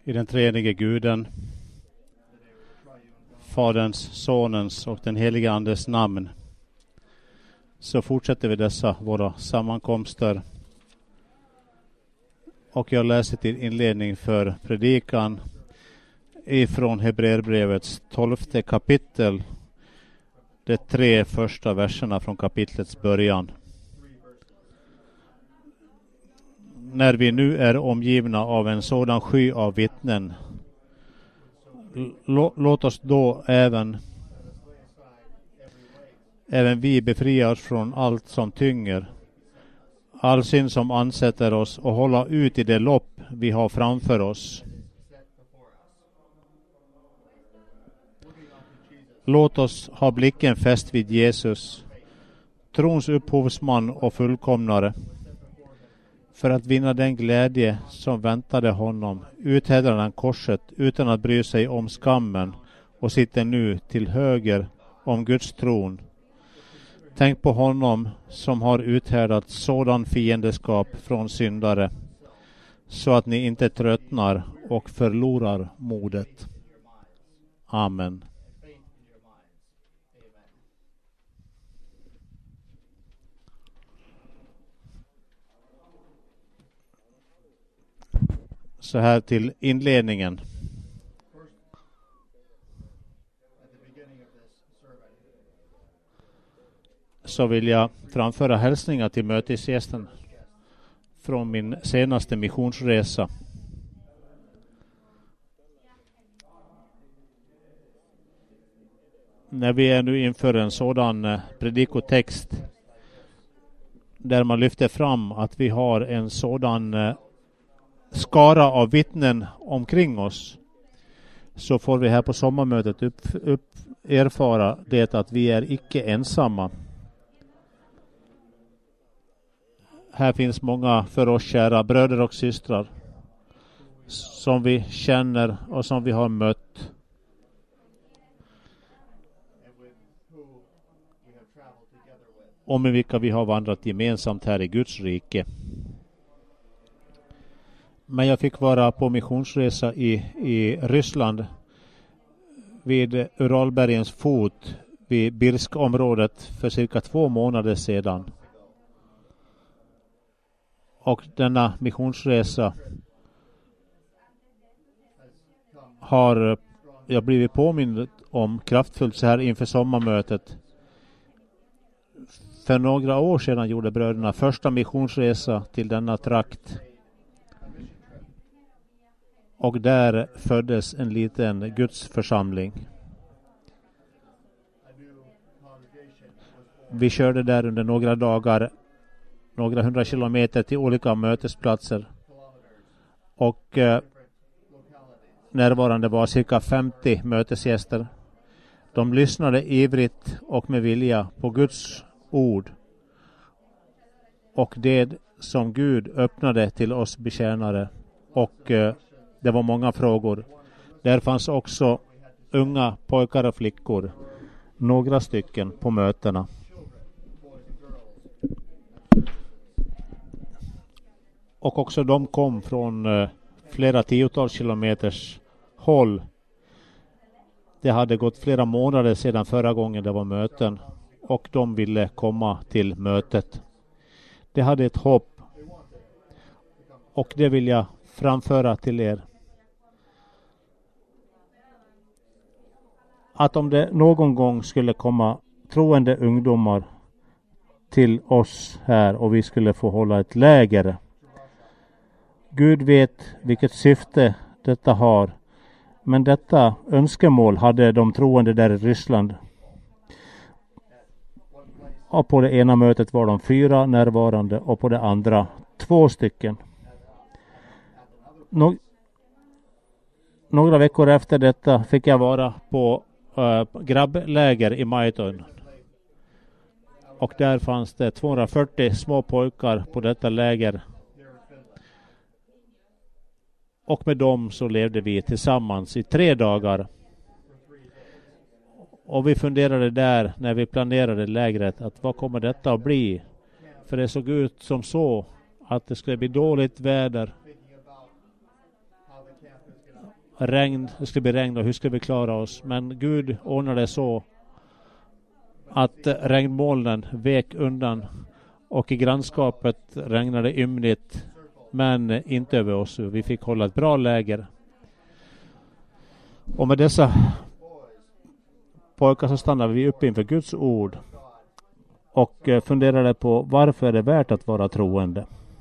I den treenige Guden, Faderns, Sonens och den heliga Andes namn, så fortsätter vi dessa våra sammankomster. Och jag läser till inledning för predikan ifrån Hebreerbrevets 12:e kapitel, de 3 första verserna från kapitlets början. När vi nu är omgivna av en sådan sky av vittnen, låt oss då även vi befria oss från allt som tynger, all synd som ansätter oss, och hålla ut i det lopp vi har framför oss. Låt oss ha blicken fäst vid Jesus, trons upphovsman och fullkomnare. För att vinna den glädje som väntade honom uthärdade han korset utan att bry sig om skammen och sitter nu till höger om Guds tron. Tänk på honom som har uthärdat sådan fiendeskap från syndare, så att ni inte tröttnar och förlorar modet. Amen. Så här till inledningen. Så vill jag framföra hälsningar till mötesgästen från min senaste missionsresa. När vi är nu inför en sådan predikotext där man lyfter fram att vi har en sådan skara av vittnen omkring oss, så får vi här på sommarmötet erfara det att vi är icke ensamma. Här finns många för oss kära bröder och systrar som vi känner och som vi har mött. Och med vilka vi har vandrat gemensamt här i Guds rike. Men jag fick vara på missionsresa i Ryssland vid Uralbergens fot vid Birsk-området för cirka 2 månader sedan. Och denna missionsresa har jag blivit påmind om kraftfullt så här inför sommarmötet. För några år sedan gjorde bröderna första missionsresa till denna trakt. Och där föddes en liten Guds församling. Vi körde där under några dagar, några 100 kilometer till olika mötesplatser. Och närvarande var cirka 50 mötesgäster. De lyssnade ivrigt och med vilja på Guds ord. Och det som Gud öppnade till oss betjänare. Och det var många frågor. Där fanns också unga pojkar och flickor. Några stycken på mötena. Och också de kom från flera tiotals kilometers håll. Det hade gått flera månader sedan förra gången det var möten. Och de ville komma till mötet. Det hade ett hopp. Och det vill jag framföra till er. Att om det någon gång skulle komma troende ungdomar till oss här och vi skulle få hålla ett läger. Gud vet vilket syfte detta har. Men detta önskemål hade de troende där i Ryssland. Och på det ena mötet var de 4 närvarande och på det andra 2 stycken. Några veckor efter detta fick jag vara på grabbläger i Majton. Och där fanns det 240 små pojkar på detta läger. Och med dem så levde vi tillsammans i 3 dagar. Och vi funderade där när vi planerade lägret att vad kommer detta att bli? För det såg ut som så att det skulle bli dåligt väder. det skulle bli regn och hur skulle vi klara oss? Men Gud ordnade så att regnmolnen vek undan och i grannskapet regnade ymnigt, men inte över oss. Vi fick hålla ett bra läger. Och med dessa pojkar så stannade vi upp inför Guds ord och funderade på varför är det värt att vara troende.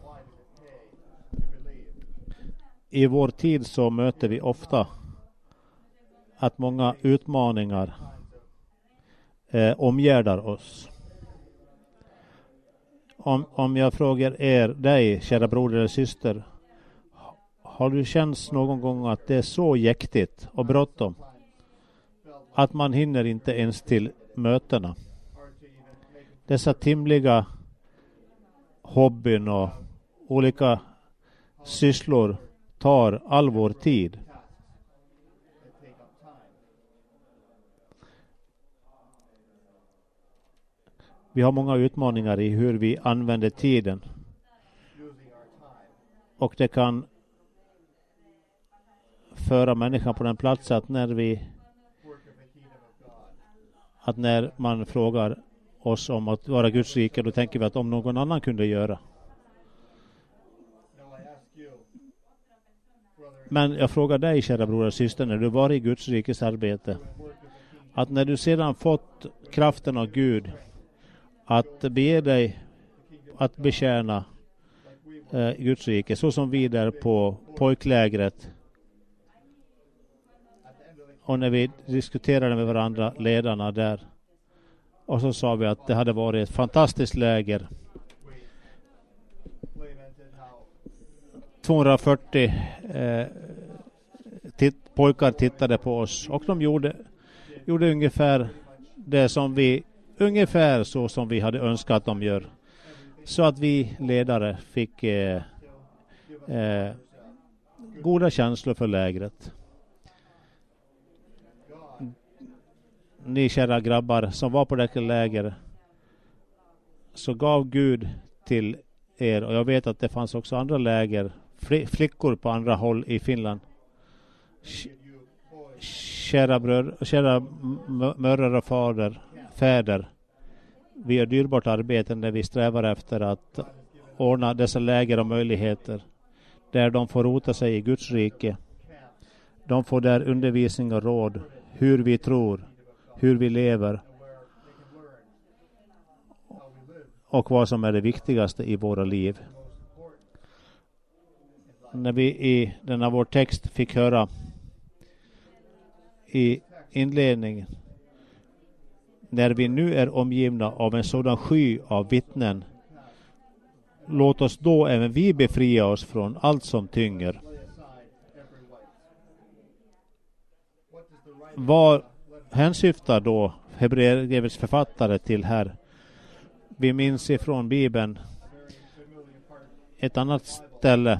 I vår tid så möter vi ofta att många utmaningar omgärdar oss. Om jag frågar dig, kära broder eller syster, har du känt någon gång att det är så jäktigt och bråttom att man hinner inte ens till mötena? Dessa timliga hobbyn och olika sysslor tar all vår tid. Vi har många utmaningar i hur vi använder tiden. Och det kan föra människan på den plats att när man frågar oss om att vara Guds rike, då tänker vi att om någon annan kunde göra. Men jag frågar dig, kära bror och syster, när du var i Guds rikes arbete, att när du sedan fått kraften av Gud att bege dig att betjäna Guds rike, så som vi där på pojklägret, och när vi diskuterade med varandra, ledarna där, och så sa vi att det hade varit ett fantastiskt läger. 240 pojkar tittade på oss och de gjorde ungefär det som ungefär så som vi hade önskat att de gör. Så att vi ledare fick goda känslor för lägret. Ni kära grabbar som var på det läger, så gav Gud till er, och jag vet att det fanns också andra läger, flickor på andra håll i Finland. Kära mödrar och fäder, vi gör dyrbart arbete när vi strävar efter att ordna dessa läger och möjligheter där de får rota sig i Guds rike. De får där undervisning och råd, hur vi tror, hur vi lever och vad som är det viktigaste i våra liv. När vi i denna vår text fick höra i inledningen, när vi nu är omgivna av en sådan sky av vittnen, låt oss då även vi befria oss från allt som tynger. Vad hänsyftar då Hebreerbrevets författare till här? Vi minns ifrån Bibeln ett annat ställe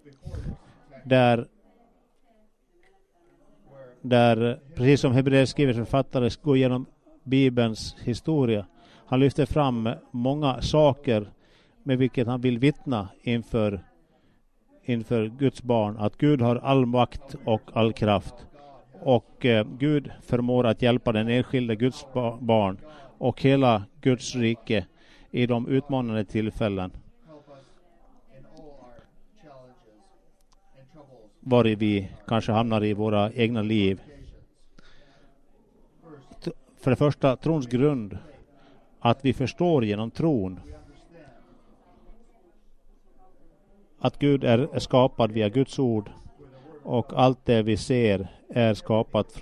där precis som Hebreerbrevets författare går igenom Bibelns historia. Han lyfter fram många saker med vilket han vill vittna inför Guds barn, att Gud har all makt och all kraft. Och Gud förmår att hjälpa den enskilde Guds barn och hela Guds rike i de utmanande tillfällen var vi kanske hamnar i våra egna liv. För det första, trons grund, att vi förstår genom tron att Gud är skapad via Guds ord, och allt det vi ser är skapat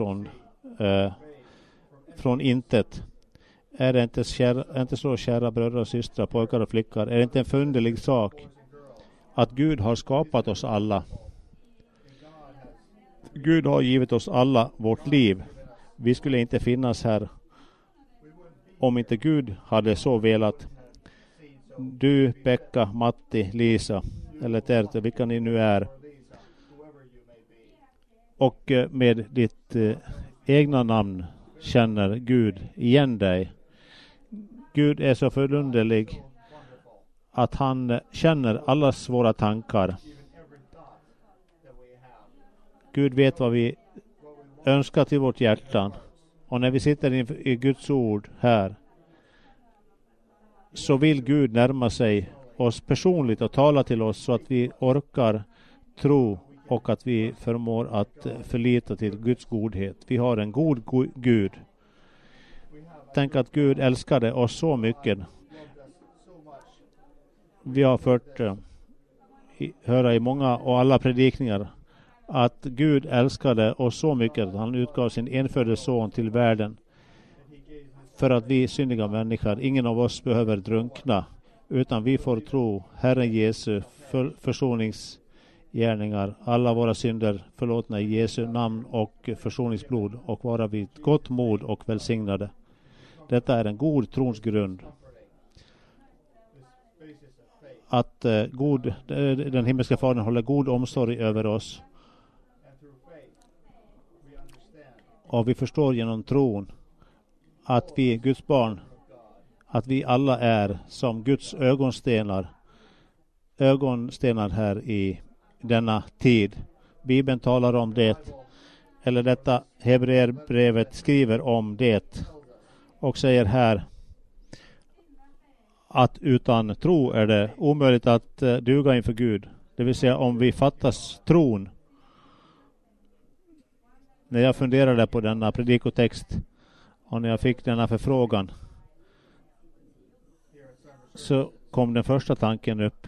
från intet. Är det inte så, kära bröder och systrar, pojkar och flickor? Är det inte en förunderlig sak att Gud har skapat oss alla? Gud har givit oss alla vårt liv. Vi skulle inte finnas här om inte Gud hade så velat. Du, Pekka, Matti, Lisa eller Terte, vilka ni nu är, och med ditt egna namn känner Gud igen dig. Gud är så förunderlig att han känner allas våra tankar. Gud vet vad vi önskar till vårt hjärtan. Och när vi sitter i Guds ord här, så vill Gud närma sig oss personligt och tala till oss så att vi orkar tro och att vi förmår att förlita till Guds godhet. Vi har en god Gud. Tänk att Gud älskade oss så mycket. Vi har fått höra i många och alla predikningar att Gud älskade oss så mycket att han utgav sin enfödde son till världen för att vi syndiga människor, ingen av oss behöver drunkna, utan vi får tro Herren Jesu försoningsgärningar, alla våra synder förlåtna i Jesu namn och försoningsblod, och vara vid gott mod och välsignade. Detta är en god trons grund. Att den himmelska Fadern håller god omsorg över oss. Och vi förstår genom tron att vi är Guds barn, att vi alla är som Guds ögonstenar här i denna tid. Bibeln talar om det, eller detta Hebreerbrevet skriver om det och säger här att utan tro är det omöjligt att duga inför Gud. Det vill säga, om vi fattas tron. När jag funderade på denna predikotext och när jag fick denna förfrågan, så kom den första tanken upp,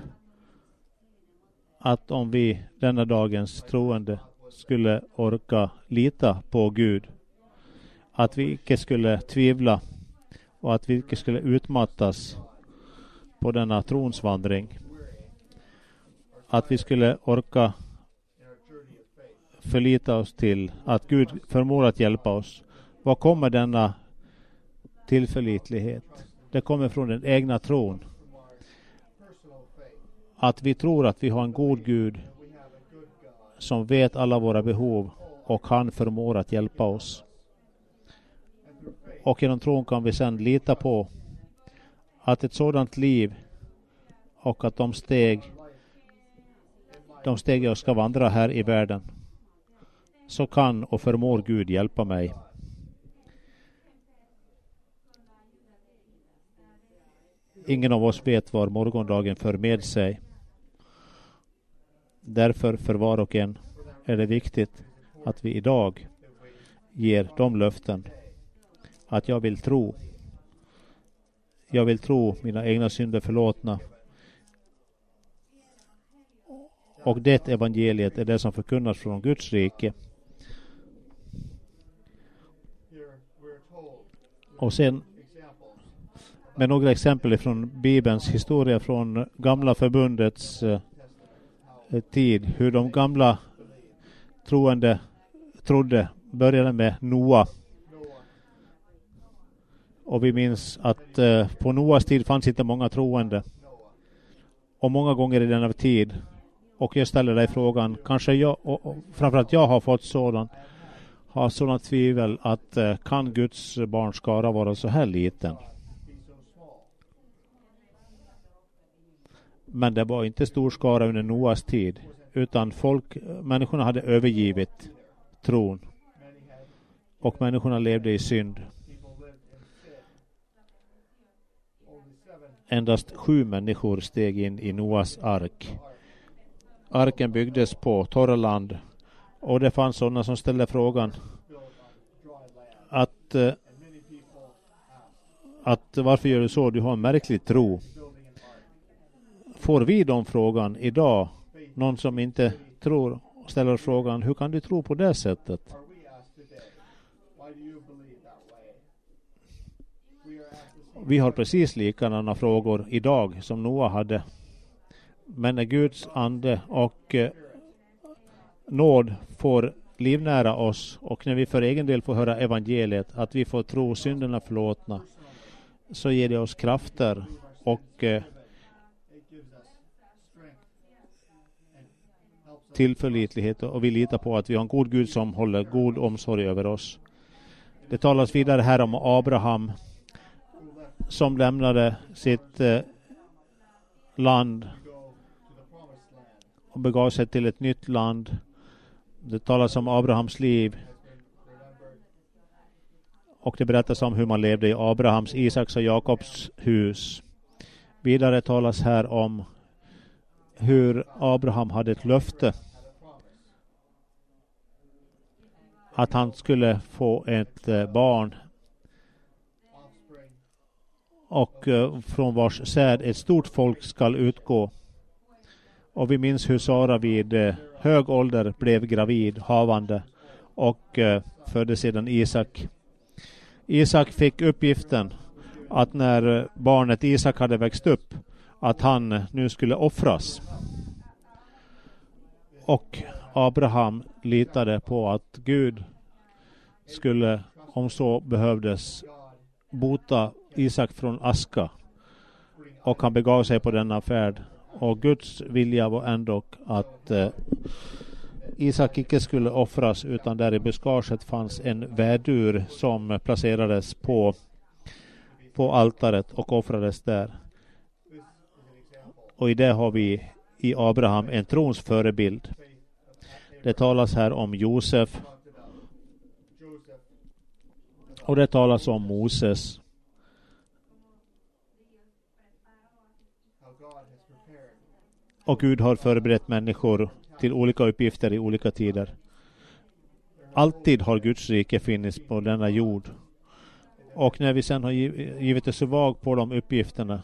att om vi denna dagens troende skulle orka lita på Gud, att vi icke skulle tvivla och att vi icke skulle utmattas på denna tronsvandring, att vi skulle orka förlita oss till att Gud förmår att hjälpa oss. Vad kommer denna tillförlitlighet? Det kommer från den egna tron. Att vi tror att vi har en god Gud som vet alla våra behov och han förmår att hjälpa oss. Och genom tron kan vi sedan lita på att ett sådant liv och att de steg jag ska vandra här i världen, så kan och förmår Gud hjälpa mig. Ingen av oss vet vad morgondagen för med sig. Därför för var och en är det viktigt att vi idag ger de löften att jag vill tro. Jag vill tro mina egna synder förlåtna. Och det evangeliet är det som förkunnas från Guds rike. Och sen med några exempel från Bibelns historia från gamla förbundets tid. Hur de gamla troende trodde började med Noa. Och vi minns att på Noas tid fanns inte många troende. Och många gånger i denna tid. Och jag ställer dig frågan, kanske jag, och framförallt jag har fått sådana tvivel att kan Guds barns skara vara så här liten? Men det var inte stor skara under Noas tid, utan människorna hade övergivit tron. Och människorna levde i synd. Endast 7 människor steg in i Noas ark. Arken byggdes på torra land, och det fanns sådana som ställde frågan att varför gör du så? Du har en märklig tro. Får vi de frågan idag? Någon som inte tror ställer frågan, hur kan du tro på det sättet? Vi har precis likadana frågor idag som Noa hade. Men när Guds ande och nåd får livnära oss, och när vi för egen del får höra evangeliet, att vi får tro synderna förlåtna, så ger det oss krafter och tillförlitlighet, och vi litar på att vi har en god Gud som håller god omsorg över oss. Det talas vidare här om Abraham som lämnade sitt land och begav sig till ett nytt land, Det talas om Abrahams liv. Och det berättas om hur man levde i Abrahams, Isaks och Jakobs hus. Vidare talas här om hur Abraham hade ett löfte att han skulle få ett barn och från vars säd ett stort folk skall utgå. Och vi minns hur Sara vid hög ålder blev gravid, havande, och födde sedan Isak. Isak fick uppgiften att när barnet Isak hade växt upp, att han nu skulle offras. Och Abraham litade på att Gud skulle, om så behövdes, bota Isak från aska. Och han begav sig på denna färd. Och Guds vilja var ändå att Isak icke skulle offras, utan där i buskaget fanns en vädur som placerades på altaret och offrades där. Och i det har vi i Abraham en trons förebild. Det talas här om Josef. Och det talas om Moses. Och Gud har förberett människor till olika uppgifter i olika tider. Alltid har Guds rike funnits på denna jord. Och när vi sen har givit oss vag på de uppgifterna,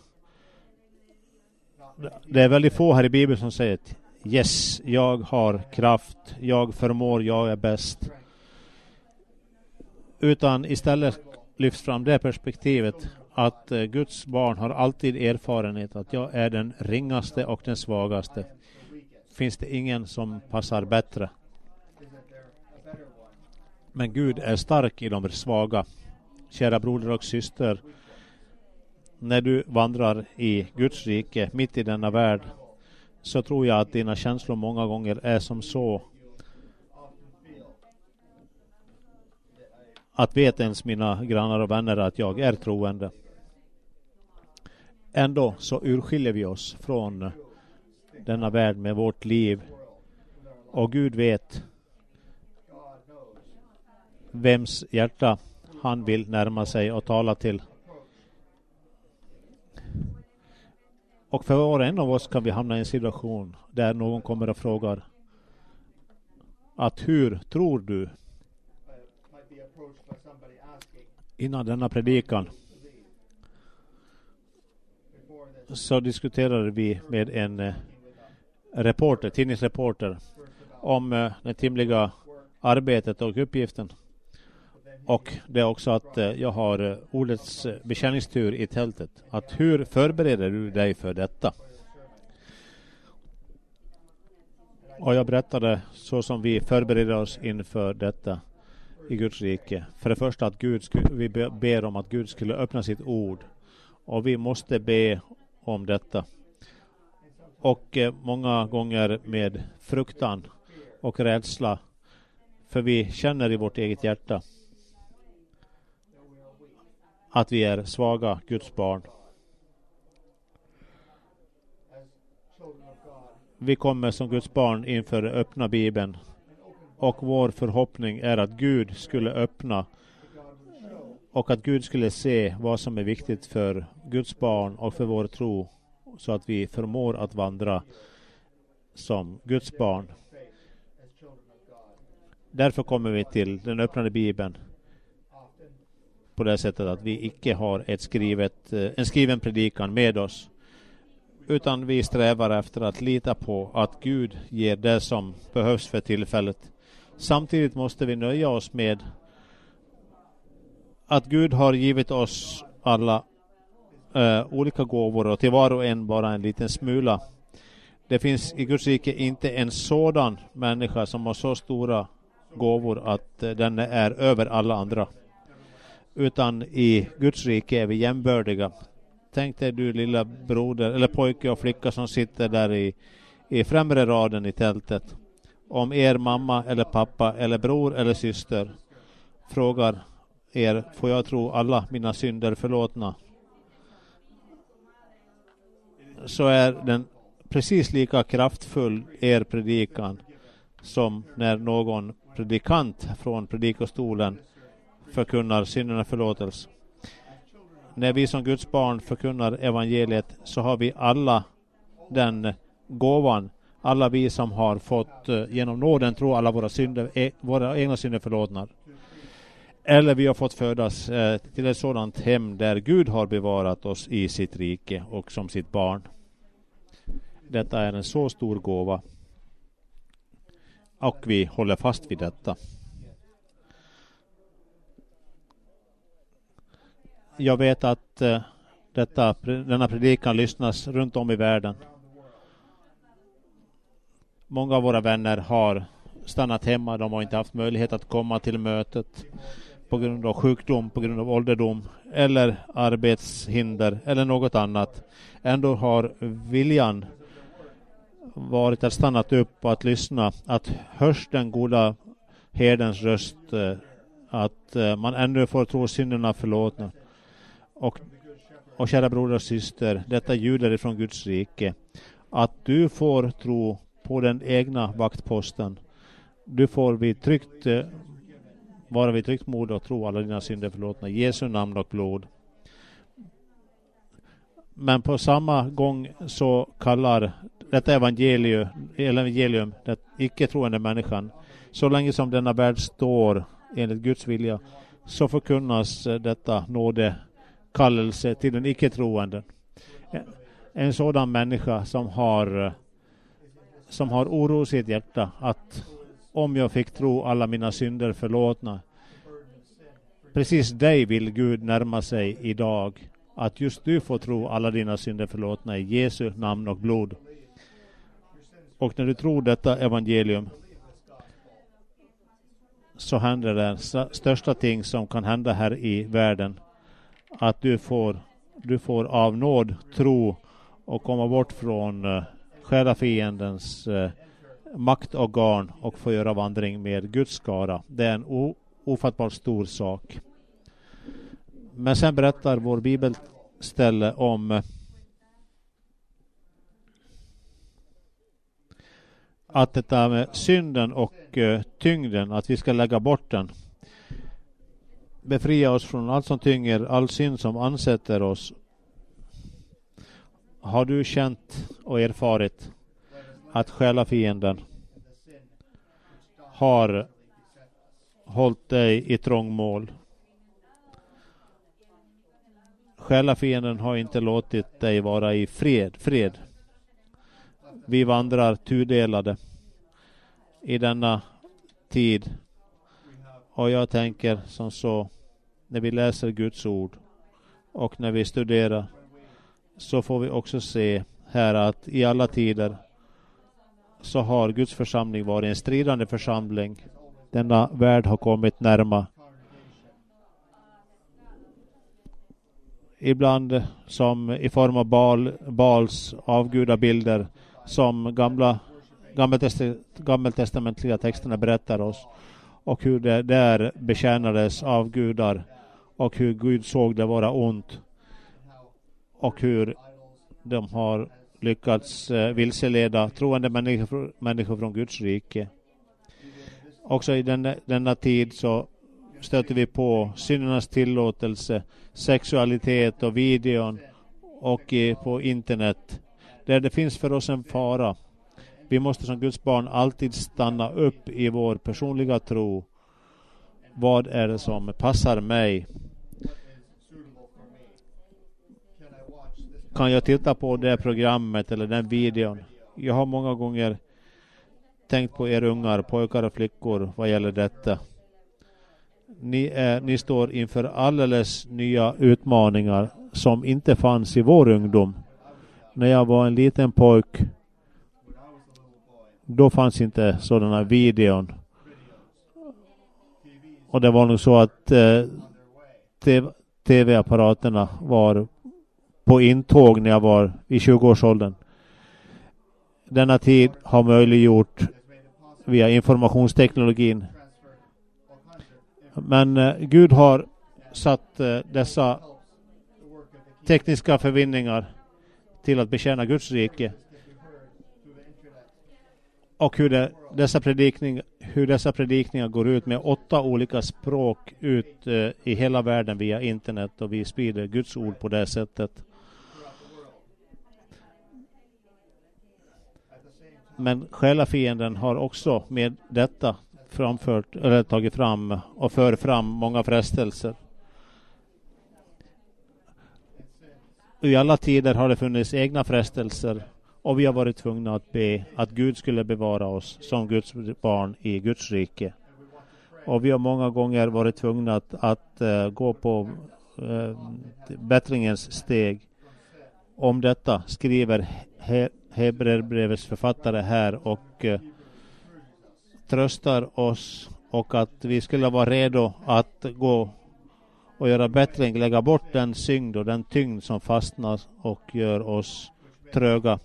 det är väldigt få här i Bibeln som säger att yes, jag har kraft, jag förmår, jag är bäst. Utan istället lyfts fram det perspektivet att Guds barn har alltid erfarenhet att jag är den ringaste och den svagaste. Finns det ingen som passar bättre. Men Gud är stark i de svaga. Kära broder och syster, när du vandrar i Guds rike mitt i denna värld, så tror jag att dina känslor många gånger är som så att vet ens mina grannar och vänner att jag är troende. Ändå så urskiljer vi oss från denna värld med vårt liv. Och Gud vet vems hjärta han vill närma sig och tala till. Och för var och en av oss kan vi hamna i en situation där någon kommer och frågar att hur tror du? Innan denna predikan så diskuterade vi med en reporter, tidningsreporter, om det timliga arbetet och uppgiften. Och det är också att jag har ordets bekänningstur i tältet. Att hur förbereder du dig för detta? Och jag berättade så som vi förbereder oss inför detta i Guds rike. För det första att vi ber om att Gud skulle öppna sitt ord. Och vi måste be om detta. Och många gånger med fruktan och rädsla. För vi känner i vårt eget hjärta att vi är svaga Guds barn. Vi kommer som Guds barn inför öppna Bibeln. Och vår förhoppning är att Gud skulle öppna och att Gud skulle se vad som är viktigt för Guds barn och för vår tro, så att vi förmår att vandra som Guds barn. Därför kommer vi till den öppnade Bibeln på det sättet att vi icke har en skriven predikan med oss, utan vi strävar efter att lita på att Gud ger det som behövs för tillfället. Samtidigt måste vi nöja oss med att Gud har givit oss alla olika gåvor, och till var och en bara en liten smula. Det finns i Guds rike inte en sådan människa som har så stora gåvor att den är över alla andra. Utan i Guds rike är vi jämbördiga. Tänk dig du lilla broder eller pojke och flicka som sitter där i främre raden i tältet. Om er mamma eller pappa eller bror eller syster frågar er, får jag tro alla mina synder förlåtna? Så är den precis lika kraftfull, er predikan, som när någon predikant från predikostolen förkunnar synderna förlåtelse. När vi som Guds barn förkunnar evangeliet så har vi alla den gåvan. Alla vi som har fått genom nåden tro alla våra egna synder förlåtna. Eller vi har fått födas till ett sådant hem där Gud har bevarat oss i sitt rike och som sitt barn. Detta är en så stor gåva. Och vi håller fast vid detta. Jag vet att denna predikan lyssnas runt om i världen. Många av våra vänner har stannat hemma. De har inte haft möjlighet att komma till mötet på grund av sjukdom, på grund av ålderdom eller arbetshinder eller något annat. Ändå har viljan varit att stannat upp och att lyssna, att hörs den goda herdens röst, att man ännu får tro synderna förlåtna. Och kära broder och syster, detta ljuder ifrån Guds rike, att du får tro på den egna vaktposten. Du får vara vid tryggt mod och tro alla dina synder förlåtna. Jesu namn och blod. Men på samma gång så kallar detta evangelium den icke-troende människan. Så länge som denna värld står enligt Guds vilja så förkunnas detta nådekallelse till den icke-troende. En sådan människa som har oro i sitt hjärta att om jag fick tro alla mina synder förlåtna. Precis dig vill Gud närma sig idag. Att just du får tro alla dina synder förlåtna i Jesu namn och blod. Och när du tror detta evangelium så händer det största ting som kan hända här i världen. Att du får av nåd tro och komma bort från själafiendens maktorgan och få göra vandring med Guds skara. Det är en ofattbart stor sak. Men sen berättar vår bibelställe om att detta med synden och tyngden, att vi ska lägga bort den. Befria oss från allt som tynger, all synd som ansätter oss. Har du känt och erfarit att själafienden har hållit dig i trångmål? Själafienden har inte låtit dig vara i fred. Vi vandrar tudelade i denna tid. Och jag tänker som så, när vi läser Guds ord och när vi studerar, så får vi också se här att i alla tider så har Guds församling varit en stridande församling. Denna värld har kommit närma. Ibland som i form av Baals avgudabilder som gammeltestamentliga texterna berättar oss. Och hur det där betjänades av gudar. Och hur Gud såg det vara ont. Och hur de har lyckats vilseleda troende människor från Guds rike. Också i denna tid så stöter vi på syndernas tillåtelse, sexualitet och videon och på internet. Där det finns för oss en fara. Vi måste som Guds barn alltid stanna upp i vår personliga tro. Vad är det som passar mig? Kan jag titta på det programmet eller den videon? Jag har många gånger tänkt på er ungar, pojkar och flickor vad gäller detta. Ni står inför alldeles nya utmaningar som inte fanns i vår ungdom. När jag var en liten pojk, då fanns inte sådana videon. Och det var nog så att tv-apparaterna var på intåg när jag var i 20-årsåldern. Denna tid har möjliggjort via informationsteknologin. Men Gud har satt dessa tekniska förvinningar till att betjäna Guds rike. Och hur dessa predikningar går ut med 8 olika språk ut i hela världen via internet, och vi sprider Guds ord på det sättet. Men själafienden har också med detta tagit fram och för fram många frestelser. I alla tider har det funnits egna frestelser, och vi har varit tvungna att be att Gud skulle bevara oss som Guds barn i Guds rike. Och vi har många gånger varit tvungna att gå på bättringens steg. Om detta skriver Hebreerbrevets författare här och tröstar oss, och att vi skulle vara redo att gå och göra bättring, lägga bort den synd och den tyngd som fastnar och gör oss tröga.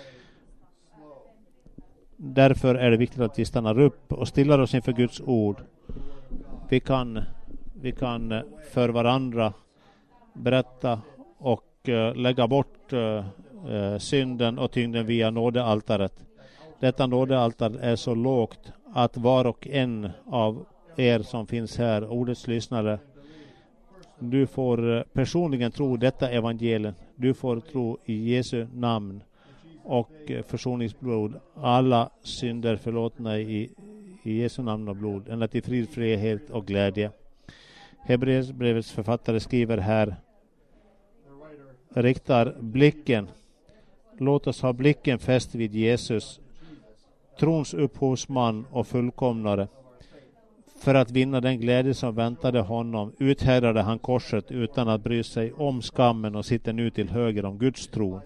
Därför är det viktigt att vi stannar upp och stillar oss inför Guds ord. Vi kan för varandra berätta och lägga bort synden och tyngden via nådealtaret. Detta nådealtar är så lågt att var och en av er som finns här, ordets lyssnare, du får personligen tro detta evangelium. Du får tro i Jesu namn och försoningsblod. Alla synder förlåtna i Jesu namn och blod. Ända till frid, frihet och glädje. Hebreerbrevets författare skriver här: riktar blicken. Låt oss ha blicken fäst vid Jesus, trons upphovsman och fullkomnare. För att vinna den glädje som väntade honom uthärdade han korset utan att bry sig om skammen och sitter nu till höger om Guds tron.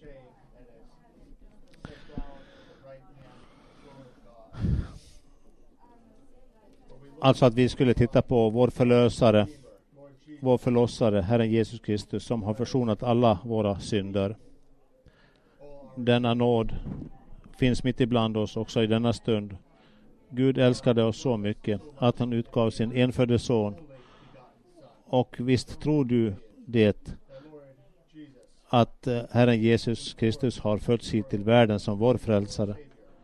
Alltså att vi skulle titta på vår förlossare, Herren Jesus Kristus, som har försonat alla våra synder. Denna nåd finns mitt ibland oss också i denna stund. Gud älskade oss så mycket att han utgav sin enfödde son. Och visst tror du det, att Herren Jesus Kristus har fötts hit till världen som vår frälsare.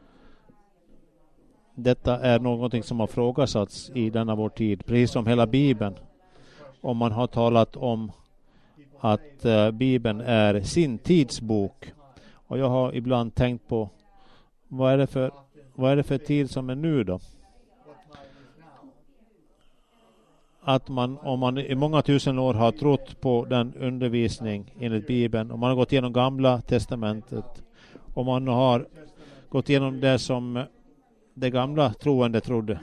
Detta är någonting som har frågasatts i denna vår tid, precis som hela Bibeln. Och man har talat om att Bibeln är sin tidsbok. Och jag har ibland tänkt på, vad är det för tid som är nu då? Att om man i många tusen år har trott på den undervisning enligt Bibeln, och man har gått igenom Gamla testamentet, och man har gått igenom det som det gamla troende trodde.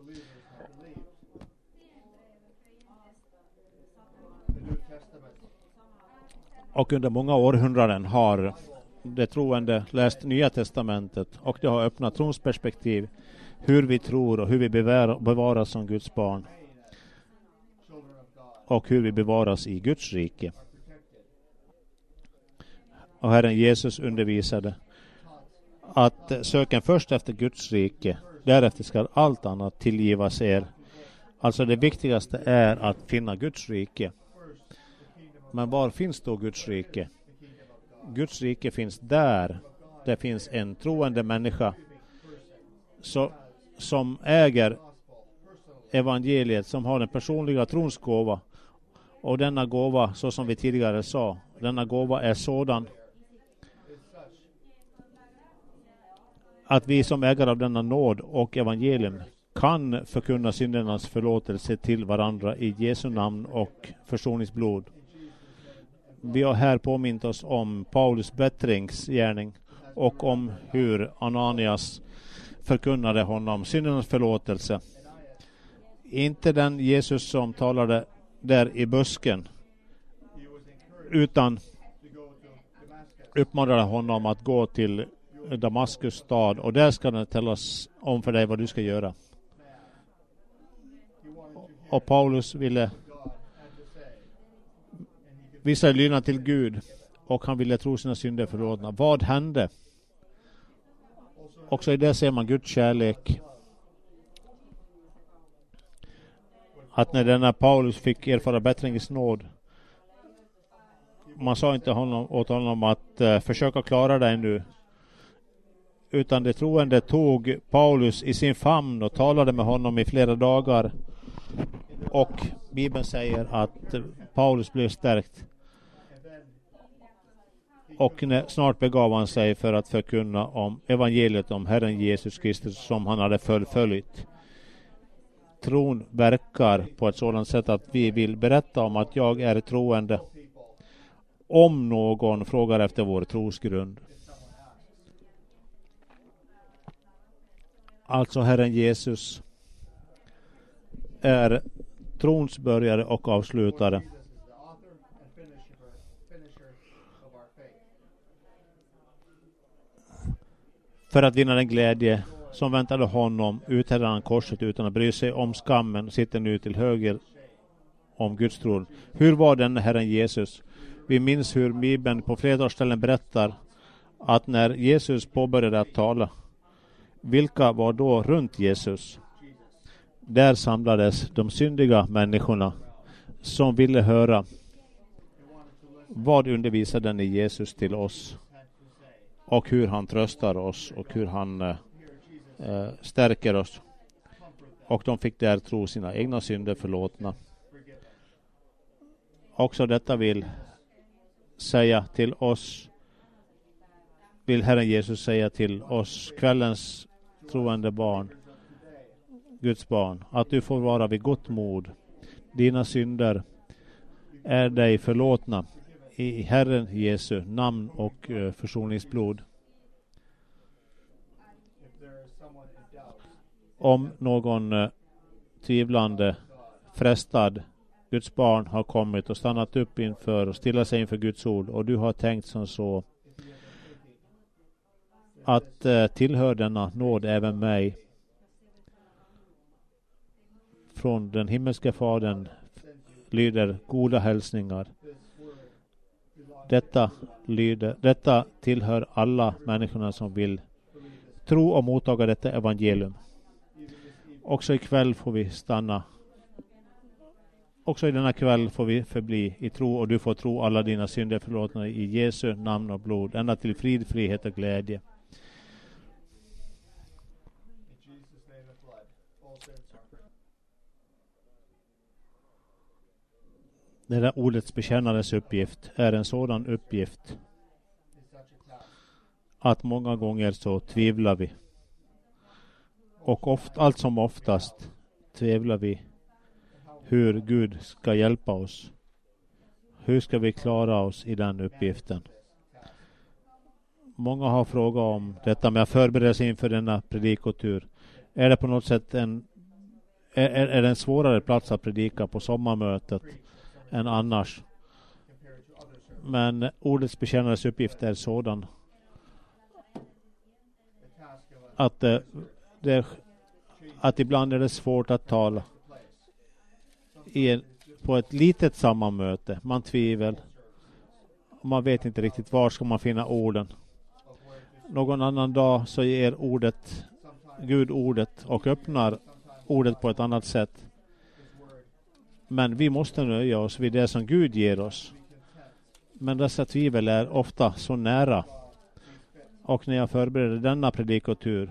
Och under många århundraden har det troende läst Nya testamentet, och det har öppnat trons perspektiv, hur vi tror och hur vi bevaras som Guds barn och hur vi bevaras i Guds rike. Och Herren Jesus undervisade att söken först efter Guds rike, därefter ska allt annat tillgivas er. Alltså det viktigaste är att finna Guds rike. Men var finns då Guds rike? Guds rike finns där. Det finns en troende människa som äger evangeliet, som har den personliga trons gåva. Och denna gåva, så som vi tidigare sa, denna gåva är sådan att vi som ägare av denna nåd och evangelium kan förkunna syndernas förlåtelse till varandra i Jesu namn och försoningsblod. Vi har här påmint oss om Paulus bättringsgärning och om hur Ananias förkunnade honom syndernas förlåtelse. Inte den Jesus som talade där i busken, utan uppmanade honom att gå till Damaskus stad, och där ska det tällas om för dig vad du ska göra. Och Paulus ville visa lydnad till Gud, och han ville tro sina synder förlåtna. Vad hände? Också i det ser man Guds kärlek. Att när denna Paulus fick erfara bättringens nåd, man sa inte åt honom att försöka klara dig nu, utan de troende tog Paulus i sin famn och talade med honom i flera dagar. Och Bibeln säger att Paulus blev stärkt. Och snart begav han sig för att förkunna om evangeliet om Herren Jesus Kristus som han hade fullföljt. Tron verkar på ett sådant sätt att vi vill berätta om att jag är troende. Om någon frågar efter vår trosgrund. Alltså Herren Jesus är trons börjare och avslutare. För att vinna den glädje som väntade honom uthärdade han korset utan att bry sig om skammen och sitter nu till höger om Guds tron. Hur var den Herren Jesus? Vi minns hur Bibeln på flera ställen berättar att när Jesus påbörjade att tala, vilka var då runt Jesus? Där samlades de syndiga människorna som ville höra vad undervisade den i Jesus till oss och hur han tröstar oss och hur han stärker oss. Och de fick där tro sina egna synder förlåtna. Också detta vill säga till oss, vill Herren Jesus säga till oss, kvällens troende barn, Guds barn, att du får vara vid gott mod. Dina synder är dig förlåtna i Herren Jesu namn och försoningsblod. Om någon tvivlande, frestad Guds barn har kommit och stannat upp inför och stilla sig inför Guds ord och du har tänkt som så att tillhör denna nåd även mig från den himmelska fadern lyder goda hälsningar. Detta tillhör alla människorna som vill tro och mottaga detta evangelium. Också ikväll får vi stanna. Också i denna kväll får vi förbli i tro och du får tro alla dina synder förlåtna i Jesu namn och blod ända till frid, frihet och glädje. Det där ordets bekännandes uppgift är en sådan uppgift att många gånger så tvivlar vi. Och allt som oftast tvivlar vi hur Gud ska hjälpa oss. Hur ska vi klara oss i den uppgiften? Många har frågat om detta med att förbereda sig inför denna predikotur. Är det på något sätt är det en svårare plats att predika på sommarmötet än annars? Men ordets bekännandes uppgift är sådan att ibland är det svårt att tala på ett litet sammanmöte. Man tvivel. Man vet inte riktigt var ska man finna orden. Någon annan dag så ger Gud ordet och öppnar ordet på ett annat sätt. Men vi måste nöja oss vid det som Gud ger oss. Men dessa tvivel är ofta så nära. Och när jag förbereder denna predikotur,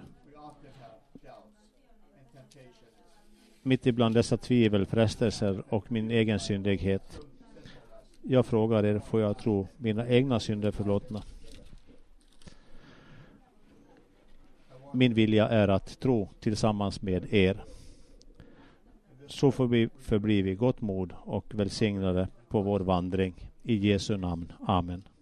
mitt ibland dessa tvivel, frestelser och min egen syndighet, jag frågar er, får jag tro mina egna synder förlåtna? Min vilja är att tro tillsammans med er. Så får vi förbli vid gott mod och välsignade på vår vandring. I Jesu namn. Amen.